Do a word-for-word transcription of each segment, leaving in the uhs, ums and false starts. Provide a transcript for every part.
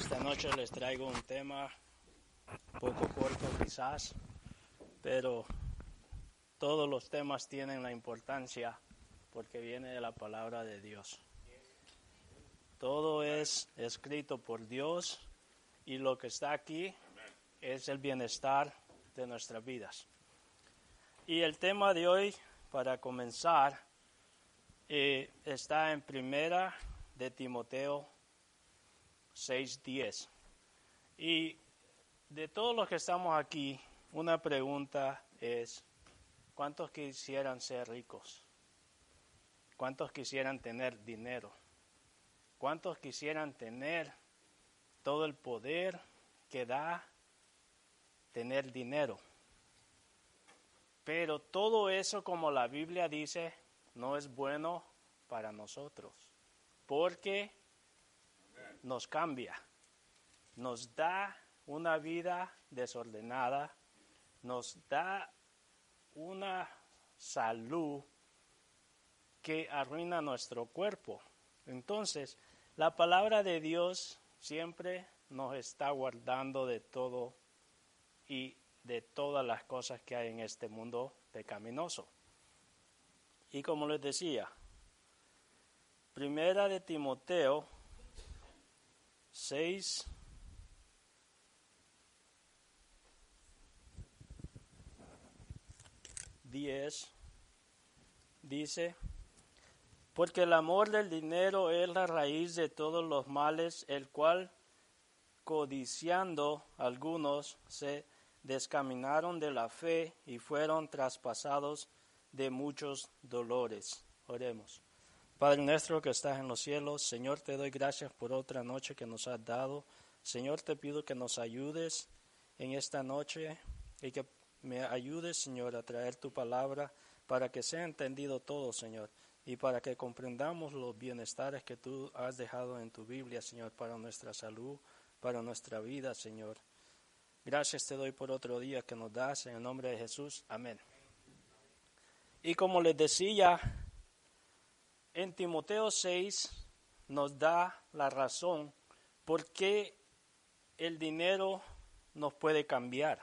Esta noche les traigo un tema poco corto quizás, pero todos los temas tienen la importancia porque viene de la palabra de Dios. Todo es escrito por Dios y lo que está aquí es el bienestar de nuestras vidas. Y el tema de hoy, para comenzar, eh, está en Primera de Timoteo seis diez. Y de todos los que estamos aquí, una pregunta es, ¿cuántos quisieran ser ricos? ¿Cuántos quisieran tener dinero? ¿Cuántos quisieran tener todo el poder que da tener dinero? Pero todo eso, como la Biblia dice, no es bueno para nosotros, porque nos cambia, nos da una vida desordenada, nos da una salud que arruina nuestro cuerpo. Entonces, la palabra de Dios siempre nos está guardando de todo y de todas las cosas que hay en este mundo pecaminoso. Y como les decía, Primera de Timoteo seis diez dice, porque el amor del dinero es la raíz de todos los males, el cual, codiciando algunos, se descaminaron de la fe y fueron traspasados de muchos dolores. Oremos. Padre nuestro que estás en los cielos, Señor, te doy gracias por otra noche que nos has dado. Señor, te pido que nos ayudes en esta noche y que me ayudes, Señor, a traer tu palabra para que sea entendido todo, Señor, y para que comprendamos los bienestares que tú has dejado en tu Biblia, Señor, para nuestra salud, para nuestra vida, Señor. Gracias te doy por otro día que nos das, en el nombre de Jesús. Amén. Y como les decía, en Timoteo seis nos da la razón por qué el dinero nos puede cambiar.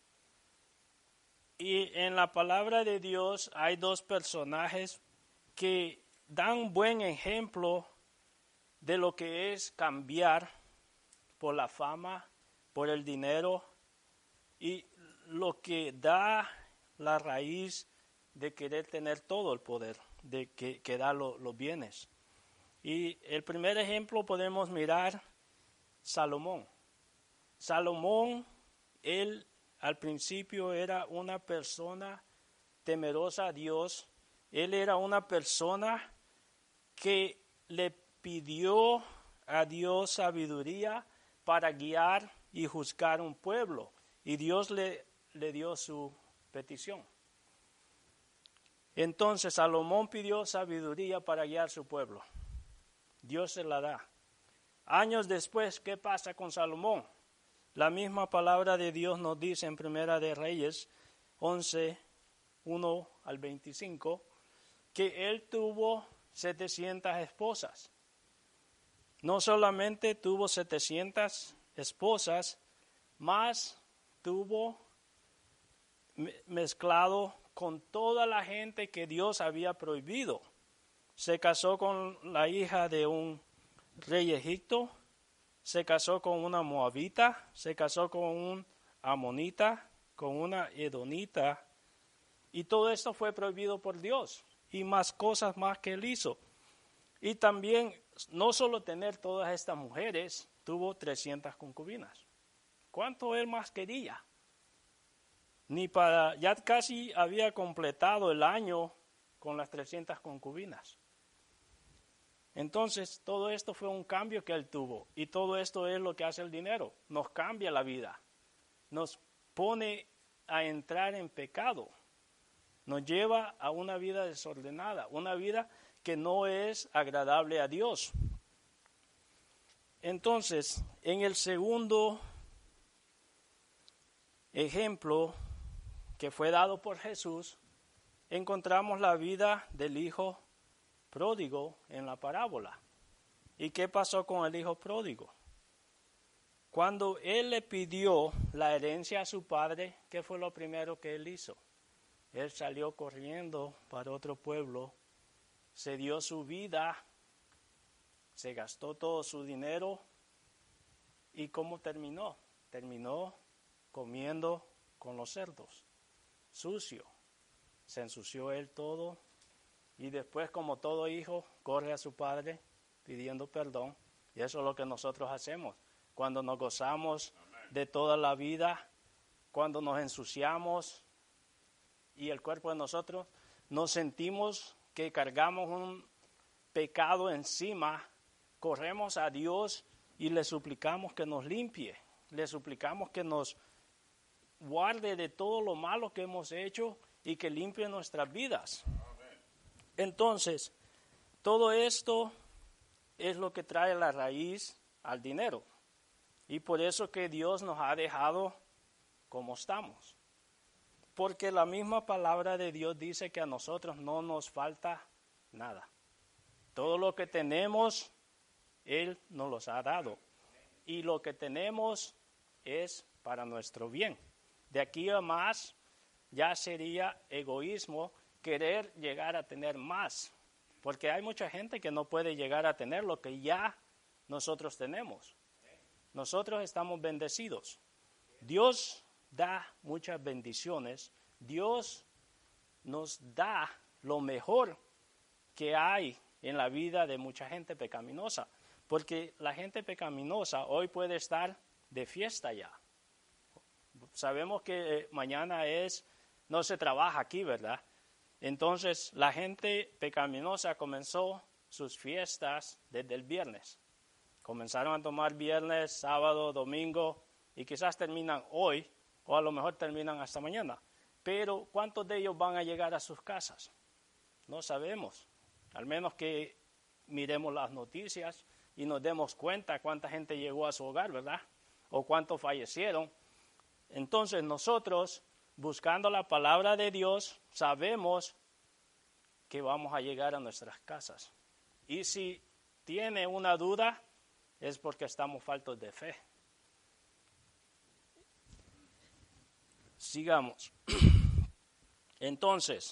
Y en la palabra de Dios hay dos personajes que dan buen ejemplo de lo que es cambiar por la fama, por el dinero y lo que da la raíz de querer tener todo el poder, de que, que da lo, los bienes. Y el primer ejemplo podemos mirar Salomón. Salomón, él al principio era una persona temerosa a Dios. Él era una persona que le pidió a Dios sabiduría para guiar y juzgar un pueblo. Y Dios le, le dio su petición. Entonces Salomón pidió sabiduría para guiar su pueblo. Dios se la da. Años después, ¿qué pasa con Salomón? La misma palabra de Dios nos dice en Primera de Reyes once, uno al veinticinco, que él tuvo setecientas esposas. No solamente tuvo setecientas esposas, más tuvo mezclado con toda la gente que Dios había prohibido. Se casó con la hija de un rey egipto, se casó con una moabita, se casó con un amonita, con una edonita, y todo esto fue prohibido por Dios, y más cosas más que él hizo. Y también, no solo tener todas estas mujeres, tuvo trescientas concubinas. ¿Cuánto él más quería? Ni para, ya casi había completado el año con las trescientas concubinas. Entonces, todo esto fue un cambio que él tuvo. Y todo esto es lo que hace el dinero. Nos cambia la vida. Nos pone a entrar en pecado. Nos lleva a una vida desordenada. Una vida que no es agradable a Dios. Entonces, en el segundo ejemplo que fue dado por Jesús, encontramos la vida del hijo pródigo en la parábola. ¿Y qué pasó con el hijo pródigo? Cuando él le pidió la herencia a su padre, ¿qué fue lo primero que él hizo? Él salió corriendo para otro pueblo, se dio su vida, se gastó todo su dinero. ¿Y cómo terminó? Terminó comiendo con los cerdos, sucio. Se ensució él todo y después, como todo hijo, corre a su padre pidiendo perdón. Y eso es lo que nosotros hacemos. Cuando nos gozamos de toda la vida, cuando nos ensuciamos y el cuerpo de nosotros, nos sentimos que cargamos un pecado encima, corremos a Dios y le suplicamos que nos limpie, le suplicamos que nos guarde de todo lo malo que hemos hecho y que limpie nuestras vidas. Entonces, todo esto es lo que trae la raíz al dinero. Y por eso que Dios nos ha dejado como estamos. Porque la misma palabra de Dios dice que a nosotros no nos falta nada. Todo lo que tenemos, Él nos los ha dado. Y lo que tenemos es para nuestro bien. De aquí a más ya sería egoísmo querer llegar a tener más. Porque hay mucha gente que no puede llegar a tener lo que ya nosotros tenemos. Nosotros estamos bendecidos. Dios da muchas bendiciones. Dios nos da lo mejor que hay en la vida de mucha gente pecaminosa. Porque la gente pecaminosa hoy puede estar de fiesta ya. Sabemos que mañana es, no se trabaja aquí, ¿verdad? Entonces la gente pecaminosa comenzó sus fiestas desde el viernes. Comenzaron a tomar viernes, sábado, domingo y quizás terminan hoy o a lo mejor terminan hasta mañana. Pero ¿cuántos de ellos van a llegar a sus casas? No sabemos. Al menos que miremos las noticias y nos demos cuenta cuánta gente llegó a su hogar, ¿verdad? O cuántos fallecieron. Entonces nosotros, buscando la palabra de Dios, sabemos que vamos a llegar a nuestras casas. Y si tiene una duda, es porque estamos faltos de fe. Sigamos. Entonces,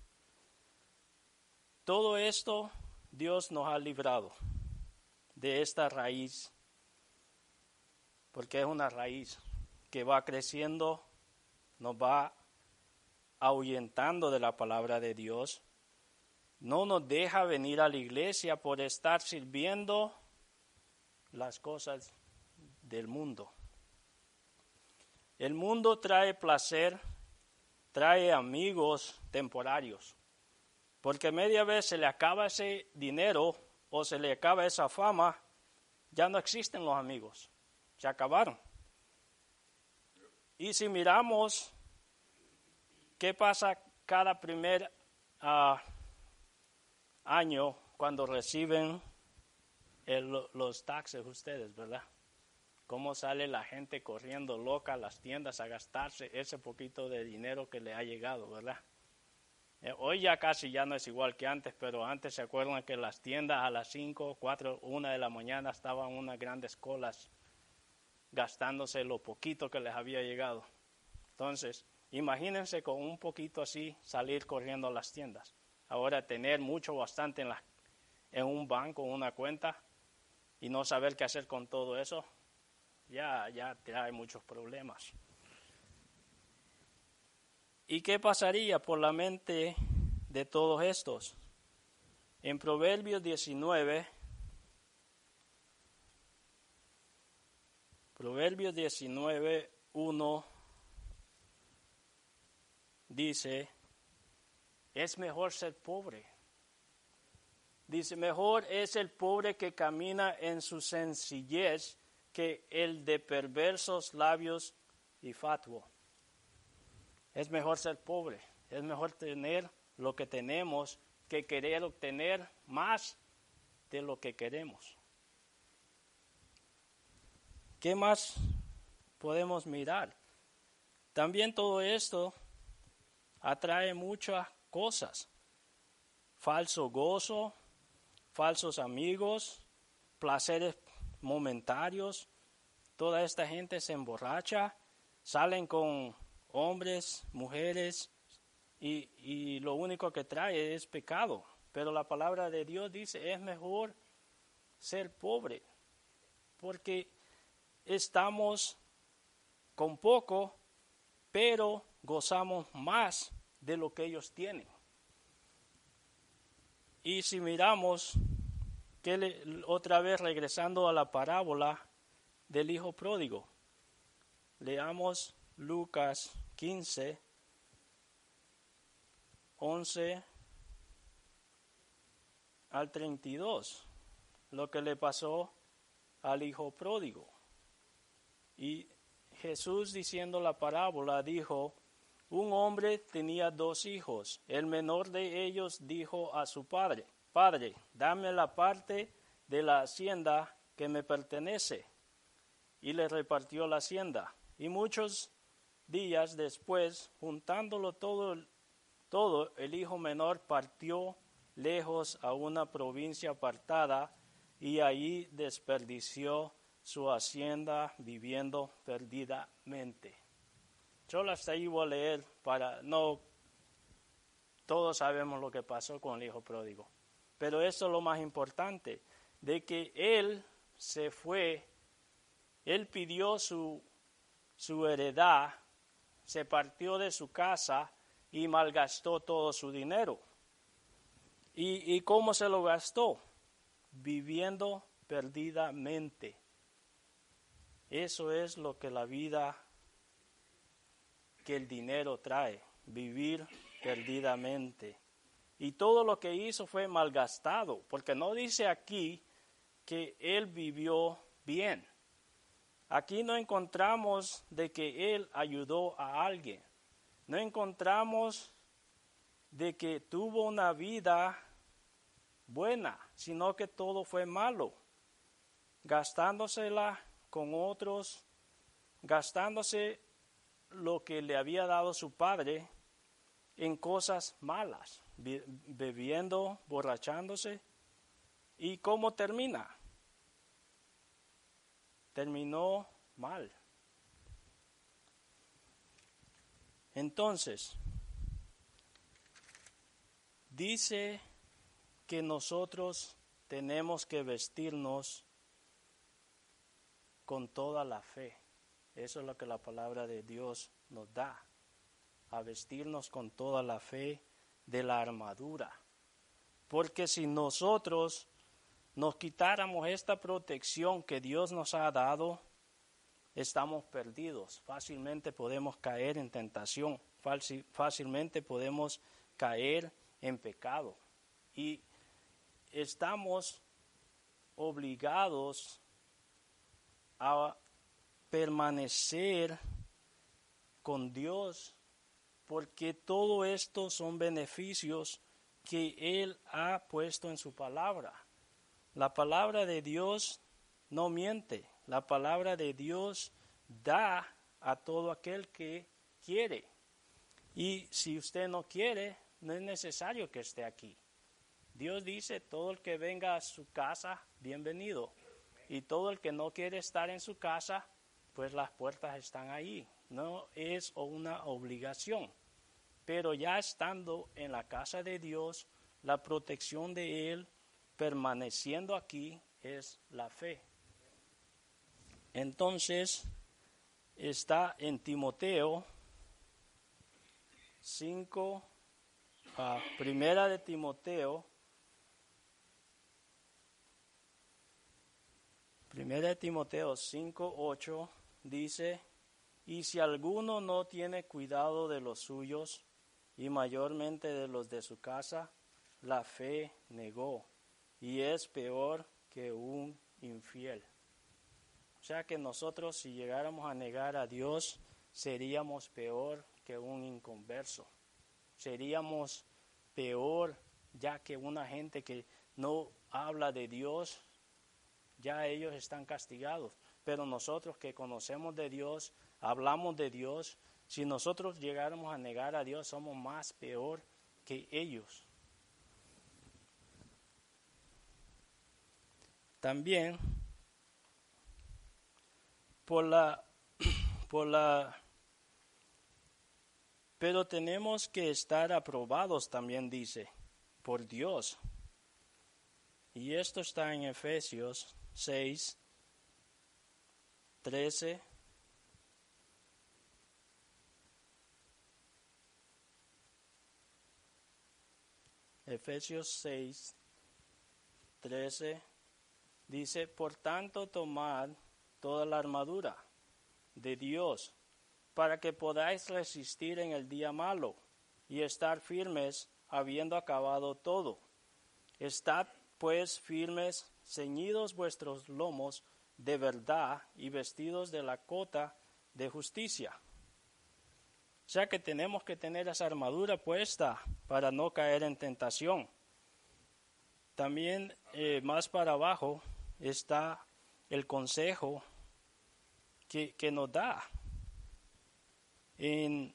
todo esto Dios nos ha librado de esta raíz, porque es una raíz que va creciendo, nos va ahuyentando de la palabra de Dios, no nos deja venir a la iglesia por estar sirviendo las cosas del mundo. El mundo trae placer, trae amigos temporarios, porque media vez se le acaba ese dinero o se le acaba esa fama, ya no existen los amigos, se acabaron. Y si miramos qué pasa cada primer uh, año cuando reciben el, los taxes ustedes, ¿verdad? Cómo sale la gente corriendo loca a las tiendas a gastarse ese poquito de dinero que le ha llegado, ¿verdad? Eh, hoy ya casi ya no es igual que antes, pero antes se acuerdan que las tiendas a las cinco, cuatro, una de la mañana estaban unas grandes colas gastándose lo poquito que les había llegado. Entonces, imagínense con un poquito así salir corriendo a las tiendas. Ahora tener mucho, bastante en, la, en un banco, una cuenta, y no saber qué hacer con todo eso, ya, ya trae muchos problemas. ¿Y qué pasaría por la mente de todos estos? En Proverbios diecinueve, Proverbios diecinueve, uno, dice, es mejor ser pobre. Dice, mejor es el pobre que camina en su sencillez que el de perversos labios y fatuo. Es mejor ser pobre, es mejor tener lo que tenemos que querer obtener más de lo que queremos. ¿Qué más podemos mirar? También todo esto atrae muchas cosas. Falso gozo, falsos amigos, placeres momentarios, toda esta gente se emborracha, salen con hombres, mujeres, y, y lo único que trae es pecado. Pero la palabra de Dios dice, es mejor ser pobre, porque estamos con poco, pero gozamos más de lo que ellos tienen. Y si miramos, que le, otra vez regresando a la parábola del hijo pródigo, leamos Lucas quince, once al treinta y dos, lo que le pasó al hijo pródigo. Y Jesús, diciendo la parábola, dijo, un hombre tenía dos hijos. El menor de ellos dijo a su padre, Padre, dame la parte de la hacienda que me pertenece. Y le repartió la hacienda. Y muchos días después, juntándolo todo, todo, el hijo menor partió lejos a una provincia apartada y allí desperdició su hacienda viviendo perdidamente. Yo hasta ahí voy a leer para no, todos sabemos lo que pasó con el hijo pródigo, pero eso es lo más importante, de que él se fue, él pidió su, su heredad, se partió de su casa y malgastó todo su dinero. ¿Y, y cómo se lo gastó? Viviendo perdidamente. Eso es lo que la vida, que el dinero trae, vivir perdidamente. Y todo lo que hizo fue malgastado, porque no dice aquí que él vivió bien. Aquí no encontramos de que él ayudó a alguien. No encontramos de que tuvo una vida buena, sino que todo fue malo, gastándosela con otros, gastándose lo que le había dado su padre en cosas malas, bebiendo, borrachándose. ¿Y cómo termina? Terminó mal. Entonces, dice que nosotros tenemos que vestirnos con toda la fe. Eso es lo que la palabra de Dios nos da, a vestirnos con toda la fe de la armadura. Porque si nosotros nos quitáramos esta protección que Dios nos ha dado, estamos perdidos. Fácilmente podemos caer en tentación, fácilmente podemos caer en pecado. Y estamos obligados a permanecer con Dios, porque todo esto son beneficios que Él ha puesto en su palabra. La palabra de Dios no miente, la palabra de Dios da a todo aquel que quiere. Y si usted no quiere, no es necesario que esté aquí. Dios dice, todo el que venga a su casa, bienvenido. Y todo el que no quiere estar en su casa, pues las puertas están ahí. No es una obligación. Pero ya estando en la casa de Dios, la protección de Él, permaneciendo aquí, es la fe. Entonces, está en Timoteo cinco, uh, primera de Timoteo, Primera de Timoteo cinco, ocho dice, y si alguno no tiene cuidado de los suyos, y mayormente de los de su casa, la fe negó, y es peor que un infiel. O sea que nosotros, si llegáramos a negar a Dios, seríamos peor que un inconverso. Seríamos peor ya que una gente que no habla de Dios, ya ellos están castigados. Pero nosotros que conocemos de Dios, hablamos de Dios, si nosotros llegáramos a negar a Dios, somos más peor que ellos. También por la, por la, pero tenemos que estar aprobados, también dice, por Dios. Y esto está en Efesios seis, trece. Efesios seis, trece dice, por tanto tomad toda la armadura de Dios para que podáis resistir en el día malo y estar firmes habiendo acabado todo. Estad pues firmes, ceñidos vuestros lomos de verdad y vestidos de la cota de justicia. O sea que tenemos que tener esa armadura puesta para no caer en tentación. También eh, más para abajo está el consejo que, que nos da. En,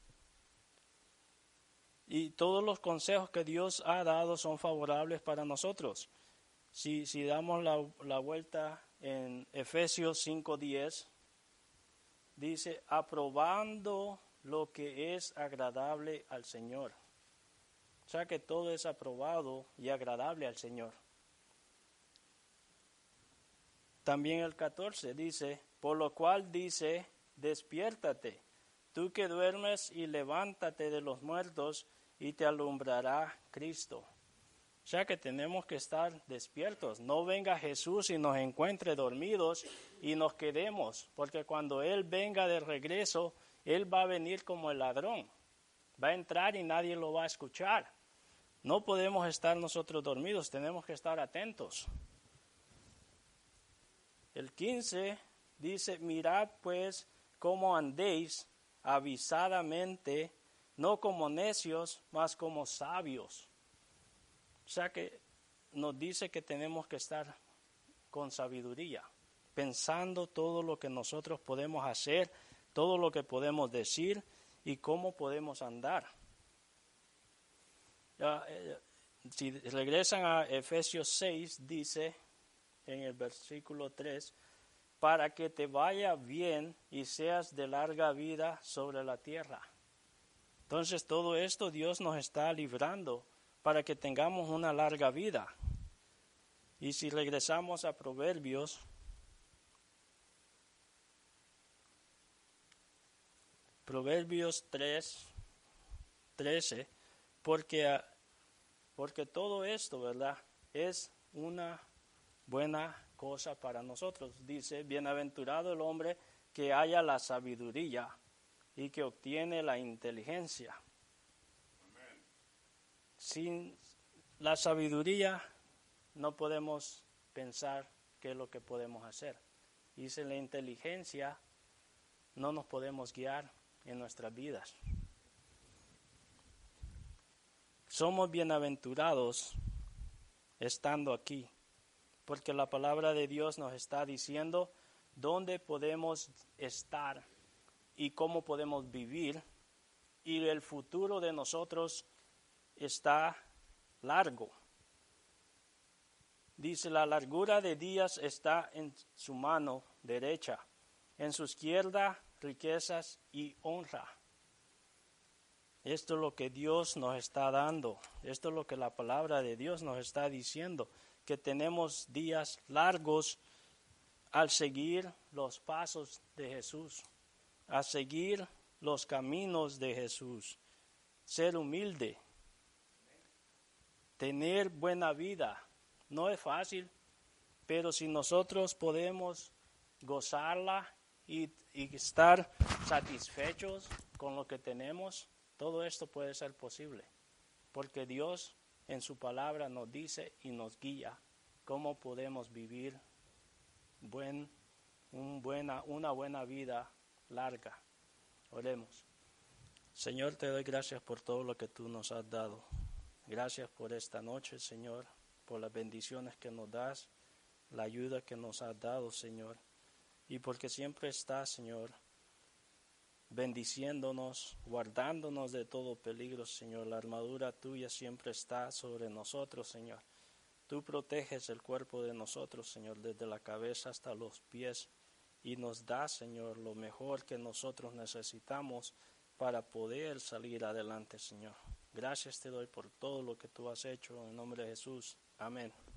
y todos los consejos que Dios ha dado son favorables para nosotros. Si, si damos la, la vuelta en Efesios cinco diez, dice, aprobando lo que es agradable al Señor. O sea que todo es aprobado y agradable al Señor. También el catorce dice, por lo cual dice, despiértate, tú que duermes, y levántate de los muertos, y te alumbrará Cristo. O sea que tenemos que estar despiertos. No venga Jesús y nos encuentre dormidos y nos quedemos, porque cuando Él venga de regreso, Él va a venir como el ladrón. Va a entrar y nadie lo va a escuchar. No podemos estar nosotros dormidos, tenemos que estar atentos. El quince dice, mirad pues cómo andéis avisadamente, no como necios, mas como sabios. O sea que nos dice que tenemos que estar con sabiduría, pensando todo lo que nosotros podemos hacer, todo lo que podemos decir y cómo podemos andar. Ya, eh, si regresan a Efesios seis, dice en el versículo tres, para que te vaya bien y seas de larga vida sobre la tierra. Entonces todo esto Dios nos está librando para que tengamos una larga vida. Y si regresamos a Proverbios, Proverbios tres, trece, porque, porque todo esto, ¿verdad?, es una buena cosa para nosotros. Dice, bienaventurado el hombre que haya la sabiduría y que obtiene la inteligencia. Amén. Sin la sabiduría no podemos pensar qué es lo que podemos hacer. Y sin la inteligencia no nos podemos guiar en nuestras vidas. Somos bienaventurados estando aquí, porque la palabra de Dios nos está diciendo dónde podemos estar y cómo podemos vivir, y el futuro de nosotros está largo. Dice, la largura de días está en su mano derecha, en su izquierda riquezas y honra. Esto es lo que Dios nos está dando, esto es lo que la palabra de Dios nos está diciendo, que tenemos días largos al seguir los pasos de Jesús, a seguir los caminos de Jesús, ser humilde, tener buena vida. No es fácil, pero si nosotros podemos gozarla y, y estar satisfechos con lo que tenemos, todo esto puede ser posible, porque Dios en su palabra nos dice y nos guía cómo podemos vivir buen, un buena, una buena vida larga. Oremos. Señor, te doy gracias por todo lo que tú nos has dado. Gracias por esta noche, Señor, por las bendiciones que nos das, la ayuda que nos has dado, Señor, y porque siempre estás, Señor, bendiciéndonos, guardándonos de todo peligro, Señor. La armadura tuya siempre está sobre nosotros, Señor. Tú proteges el cuerpo de nosotros, Señor, desde la cabeza hasta los pies. y nos das, Señor, lo mejor que nosotros necesitamos para poder salir adelante, Señor. Gracias te doy por todo lo que tú has hecho. En nombre de Jesús. Amén.